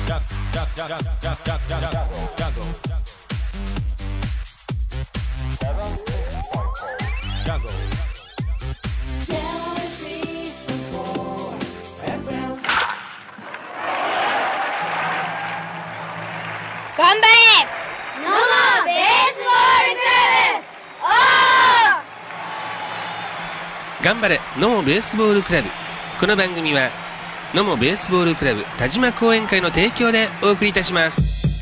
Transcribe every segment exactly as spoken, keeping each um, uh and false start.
頑張れノモベースボールクラブ。 頑張れノモベースボールクラブ。この番組はノモベースボールクラブ田島講演会の提供でお送りいたします。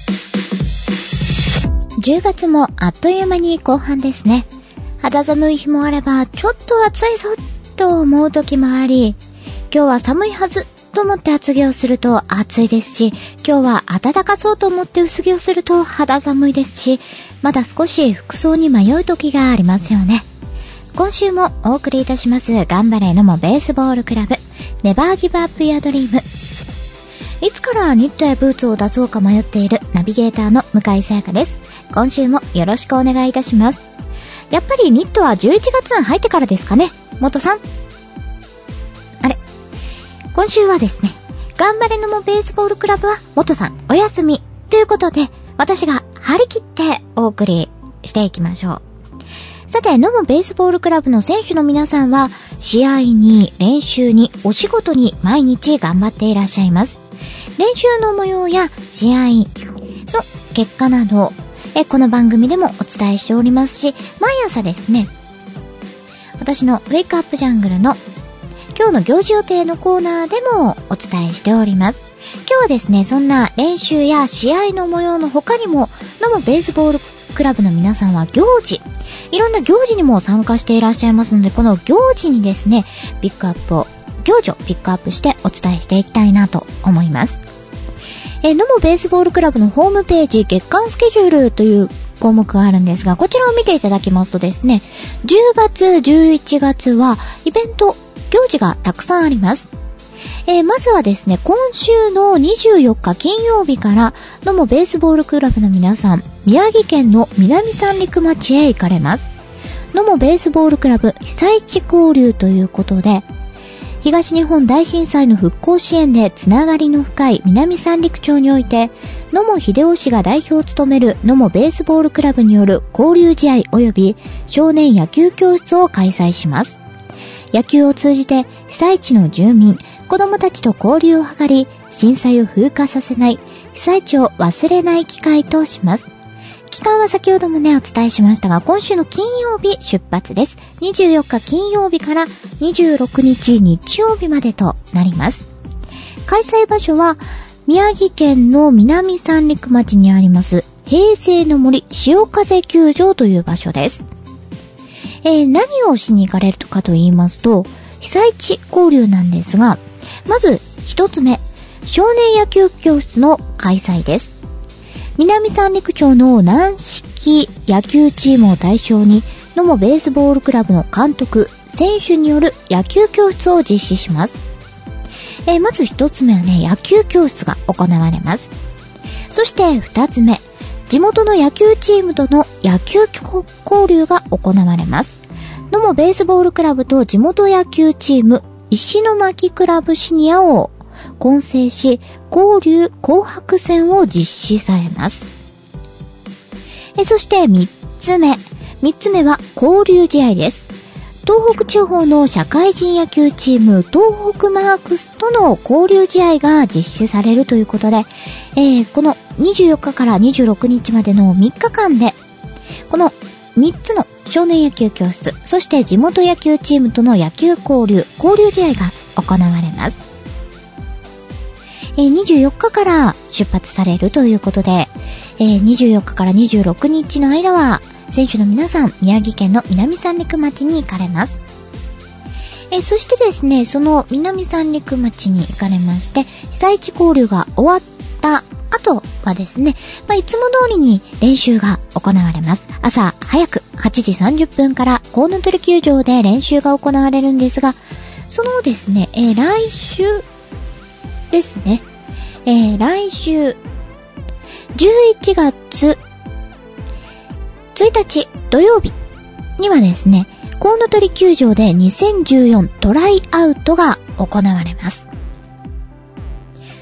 じゅうがつもあっという間に後半ですね。肌寒い日もあればちょっと暑いぞと思う時もあり、今日は寒いはずと思って厚着をすると暑いですし、今日は暖かそうと思って薄着をすると肌寒いですし、まだ少し服装に迷う時がありますよね。今週もお送りいたします頑張れノモベースボールクラブネバーギブアップユアドリーム。いつからニットやブーツを出そうか迷っているナビゲーターの向井さやかです。今週もよろしくお願いいたします。やっぱりニットはじゅういちがつ入ってからですかね、元さん。あれ、今週はですね、頑張れノモベースボールクラブは元さんお休みということで、私が張り切ってお送りしていきましょう。さて、ノモベースボールクラブの選手の皆さんは試合に練習にお仕事に毎日頑張っていらっしゃいます。練習の模様や試合の結果などえこの番組でもお伝えしておりますし、毎朝ですね、私のウェイクアップジャングルの今日の行事予定のコーナーでもお伝えしております。今日はですね、そんな練習や試合の模様の他にもノモベースボールクラブの皆さんは行事、いろんな行事にも参加していらっしゃいますので、この行事にですね、ピックアップを行事をピックアップしてお伝えしていきたいなと思います。えノモベースボールクラブのホームページ月間スケジュールという項目があるんですが、こちらを見ていただきますとですね、じゅうがつじゅういちがつはイベント行事がたくさんあります。えー、まずはですね、今週のにじゅうよっか金曜日からノモベースボールクラブの皆さん、宮城県の南三陸町へ行かれます。ノモベースボールクラブ被災地交流ということで、東日本大震災の復興支援でつながりの深い南三陸町において、野茂英雄氏が代表を務めるノモベースボールクラブによる交流試合及び少年野球教室を開催します。野球を通じて被災地の住民、子どもたちと交流を図り、震災を風化させない、被災地を忘れない機会とします。期間は先ほどもねお伝えしましたが、今週の金曜日出発です。にじゅうよっか金曜日からにじゅうろくにち日曜日までとなります。開催場所は宮城県の南三陸町にあります平成の森潮風球場という場所です。えー、何をしに行かれるかと言いますと、被災地交流なんですが、まず一つ目、少年野球教室の開催です。南三陸町の軟式野球チームを対象に、ノモベースボールクラブの監督、選手による野球教室を実施します。えー、まず一つ目はね、野球教室が行われます。そして二つ目、地元の野球チームとの野球交流が行われます。ノモベースボールクラブと地元野球チーム、石巻クラブシニアを混成し、交流紅白戦を実施されます。えそして三つ目。三つ目は交流試合です。東北地方の社会人野球チーム、東北マークスとの交流試合が実施されるということで、えー、このにじゅうよっかからにじゅうろくにちまでのみっかかんで、このみっつの少年野球教室、そして地元野球チームとの野球交流、交流試合が行われます。えー、にじゅうよっかから出発されるということで、えー、にじゅうよっかからにじゅうろくにちの間は選手の皆さん、宮城県の南三陸町に行かれます。えー、そしてですね、その南三陸町に行かれまして、被災地交流が終わった後はですね、まあ、いつも通りに練習が行われます。朝早くはちじさんじゅっぷんからコウノトリ球場で練習が行われるんですが、そのですね、えー、来週ですね、えー、来週じゅういちがつついたち土曜日にはですね、コウノトリ球場でにせんじゅうよんトライアウトが行われます。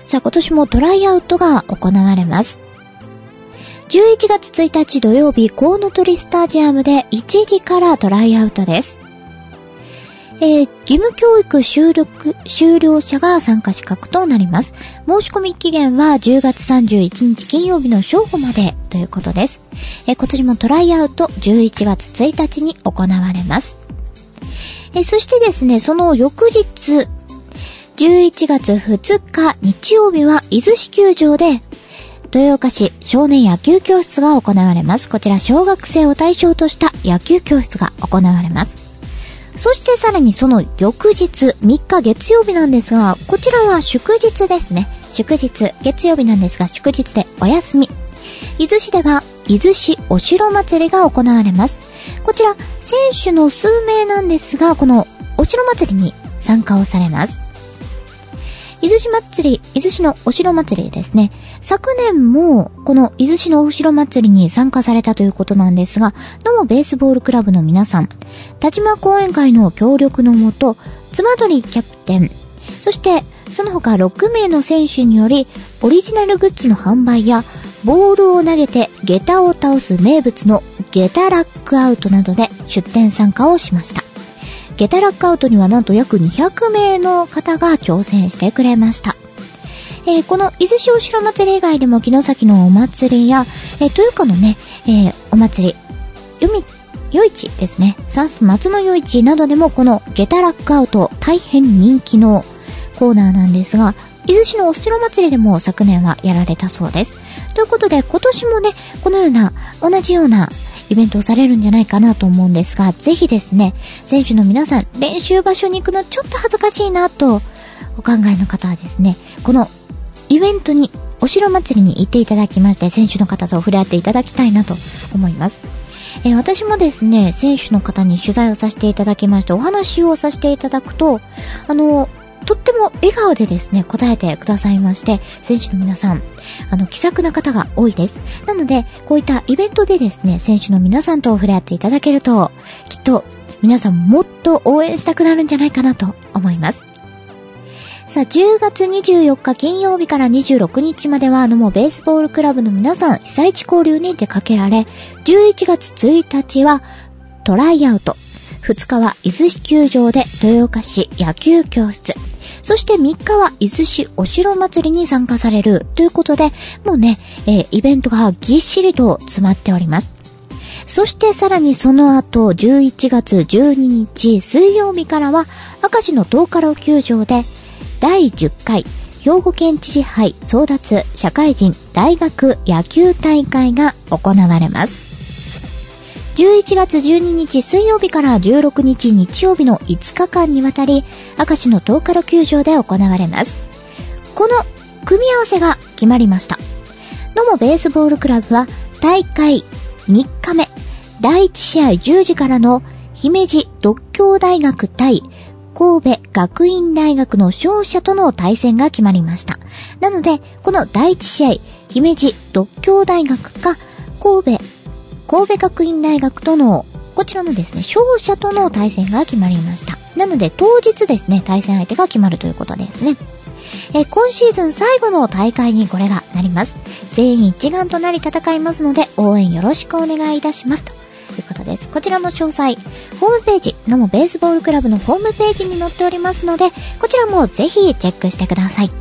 さあ今年もトライアウトが行われます。じゅういちがつついたち土曜日、コウノトリスタジアムでいちじからトライアウトです。えー、義務教育修了、修了者が参加資格となります。申し込み期限はじゅうがつさんじゅういちにち金曜日の正午までということです。えー、今年もトライアウトじゅういちがつついたちに行われます。えー、そしてですね、その翌日、じゅういちがつふつか日曜日は伊豆市球場で豊岡市少年野球教室が行われます。こちら小学生を対象とした野球教室が行われます。そしてさらにその翌日みっか月曜日なんですが、こちらは祝日ですね。祝日、月曜日なんですが祝日でお休み。伊豆市では伊豆市お城祭りが行われます。こちら選手の数名なんですが、このお城祭りに参加をされます。伊豆市祭り、伊豆市のお城祭りですね。昨年もこの伊豆市のお城祭りに参加されたということなんですが、野茂ベースボールクラブの皆さん、田島後援会の協力のもと、妻鳥キャプテン、そしてその他ろくめいの選手によりオリジナルグッズの販売やボールを投げて下駄を倒す名物の下駄ラックアウトなどで出展参加をしました。下駄ラックアウトにはなんと約にひゃくめいの方が挑戦してくれました。えー、この伊豆市お城祭り以外でも城崎のお祭りや、えー、豊岡のね、えー、お祭り、夜夜市ですね、夏の夜市などでもこの下駄ラックアウト大変人気のコーナーなんですが、伊豆市のお城祭りでも昨年はやられたそうです。ということで今年もね、このような同じようなイベントをされるんじゃないかなと思うんですが、ぜひですね、選手の皆さん練習場所に行くのちょっと恥ずかしいなとお考えの方はですね、このイベントにお城祭りに行っていただきまして、選手の方と触れ合っていただきたいなと思います。えー、私もですね、選手の方に取材をさせていただきまして、お話をさせていただくと、あのとっても笑顔でですね、答えてくださいまして、選手の皆さん、あの、気さくな方が多いです。なので、こういったイベントでですね、選手の皆さんと触れ合っていただけると、きっと皆さんもっと応援したくなるんじゃないかなと思います。さあ、じゅうがつにじゅうよっか金曜日からにじゅうろくにちまでは、野茂ベースボールクラブの皆さん、被災地交流に出かけられ、じゅういちがつついたちはトライアウト、ふつかは伊豆市球場で豊岡市野球教室、そしてみっかは伊豆市お城祭りに参加されるということで、もうね、えー、イベントがぎっしりと詰まっております。そしてさらにその後、じゅういちがつじゅうににち水曜日からは、明石の東カロ球場でだいじゅっかい兵庫県知事杯争奪社会人大学野球大会が行われます。じゅういちがつじゅうににち水曜日からじゅうろくにち日曜日のいつかかんにわたり、明石の東カロ球場で行われます。この組み合わせが決まりました。野茂ベースボールクラブは大会みっかめだいいちしあいじゅうじからの姫路獨協大学対神戸学院大学の勝者との対戦が決まりました。なのでこのだいいちしあい姫路独協大学か神戸神戸学院大学とのこちらのですね勝者との対戦が決まりました。なので当日ですね対戦相手が決まるということですね。え今シーズン最後の大会にこれがなります。全員一丸となり戦いますので応援よろしくお願いいたしますということです。こちらの詳細ホームページ野茂ベースボールクラブのホームページに載っておりますので、こちらもぜひチェックしてください。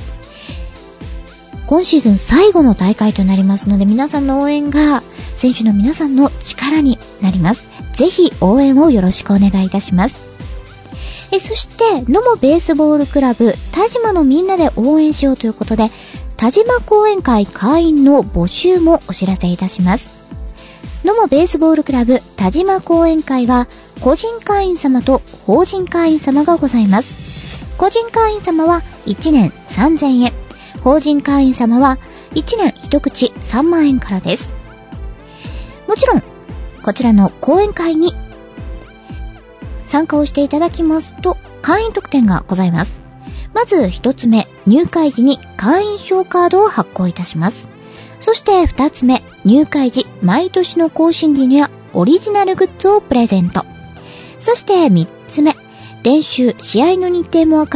今シーズン最後の大会となりますので、皆さんの応援が選手の皆さんの力になります。ぜひ応援をよろしくお願いいたします。えそして野茂ベースボールクラブ田島のみんなで応援しようということで、田島後援会会員の募集もお知らせいたします。野茂ベースボールクラブ田島後援会は個人会員様と法人会員様がございます。個人会員様はいちねんさんぜんえん、法人会員様はいちねん一口さんまんえんからです。もちろんこちらの講演会に参加をしていただきますと会員特典がございます。まず一つ目、入会時に会員証カードを発行いたします。そして二つ目、入会時毎年の更新時にはオリジナルグッズをプレゼント。そして三つ目、練習試合の日程もわかる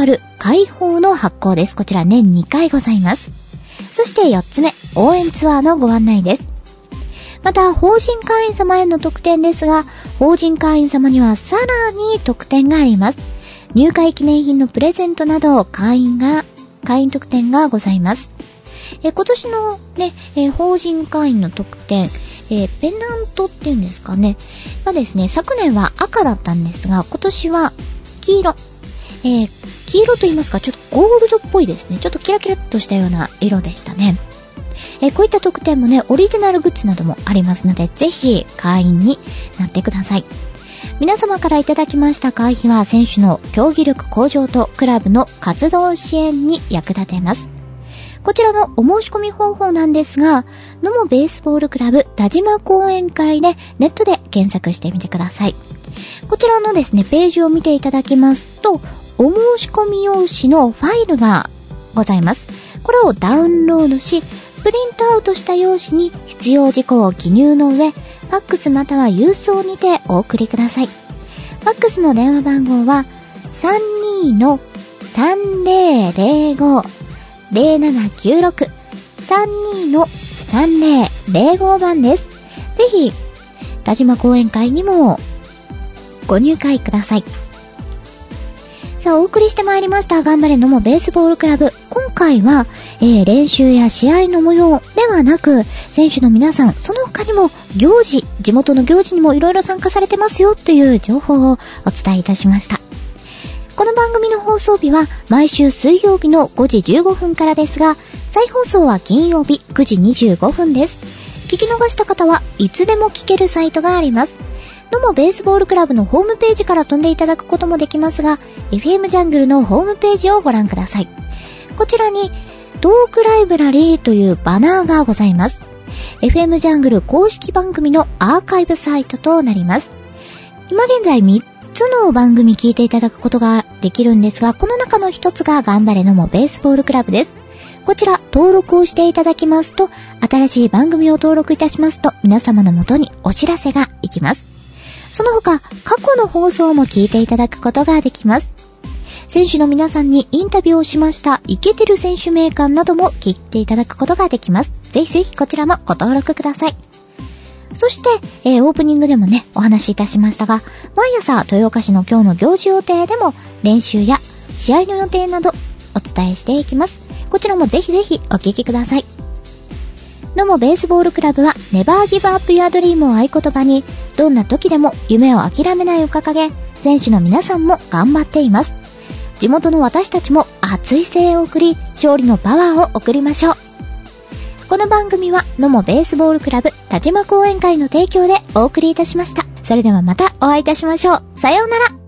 開放の発行です。こちら年にかいございます。そしてよっつめ、応援ツアーのご案内です。また、法人会員様への特典ですが、法人会員様にはさらに特典があります。入会記念品のプレゼントなど、会員が、会員特典がございます。え今年のね、え法人会員の特典、えペナントっていうんですかね。まあですね、昨年は赤だったんですが、今年は黄色。えー、黄色と言いますか、ちょっとゴールドっぽいですね。ちょっとキラキラっとしたような色でしたね。えこういった特典もね、オリジナルグッズなどもありますので、ぜひ会員になってください。皆様からいただきました会費は、選手の競技力向上とクラブの活動支援に役立てます。こちらのお申し込み方法なんですが、野茂ベースボールクラブ田島講演会でネットで検索してみてください。こちらのですね、ページを見ていただきますと、お申し込み用紙のファイルがございます。これをダウンロードし、プリントアウトした用紙に必要事項を記入の上、ファックスまたは郵送にてお送りください。ファックスの電話番号は さんにーのさんぜろぜろご ぜろななきゅうろく さんにーのさんぜろぜろご 番です。ぜひ、田島講演会にもご入会ください。さあ、お送りしてまいりました。頑張れ野茂ベースボールクラブ。今回は、えー、練習や試合の模様ではなく、選手の皆さん、その他にも行事、地元の行事にもいろいろ参加されてますよという情報をお伝えいたしました。この番組の放送日は毎週水曜日のごじじゅうごふんからですが、再放送は金曜日くじにじゅうごふんです。聞き逃した方はいつでも聞けるサイトがあります。野茂ベースボールクラブのホームページから飛んでいただくこともできますが、エフエム ジャングルのホームページをご覧ください。こちらにトークライブラリーというバナーがございます。エフエム ジャングル公式番組のアーカイブサイトとなります。今現在みっつの番組聞いていただくことができるんですが、この中のひとつが頑張れ野茂ベースボールクラブです。こちら登録をしていただきますと、新しい番組を登録いたしますと、皆様のもとにお知らせがいきます。その他、過去の放送も聞いていただくことができます。選手の皆さんにインタビューをしましたイケてる選手名鑑なども聞いていただくことができます。ぜひぜひこちらもご登録ください。そして、えー、オープニングでもね、お話しいたしましたが、毎朝豊岡市の今日の行事予定でも練習や試合の予定などお伝えしていきます。こちらもぜひぜひお聞きください。野茂ベースボールクラブは Never Give Up Your Dream を合言葉に、どんな時でも夢を諦めないを掲げ、選手の皆さんも頑張っています。地元の私たちも熱い声援を送り、勝利のパワーを送りましょう。この番組は野茂ベースボールクラブ田島講演会の提供でお送りいたしました。それではまたお会いいたしましょう。さようなら。